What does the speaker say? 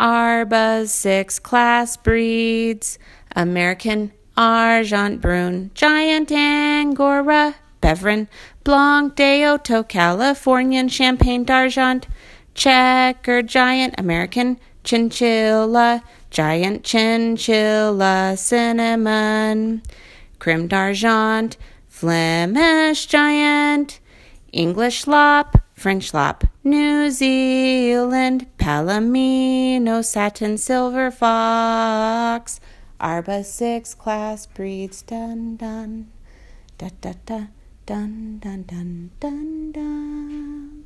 Arbas 6 class breeds: American Argent Brune, Giant Angora, Beverin, Blanc d'Oto, Californian Champagne d'Argent, Checker Giant, American Chinchilla, Giant Chinchilla, Cinnamon, Creme d'Argent, Flemish Giant, English Lop, French Lop, New Zealand, Palomino, Satin Silver Fox, Arba 6 class breeds, dun dun, da da da, dun dun dun dun dun.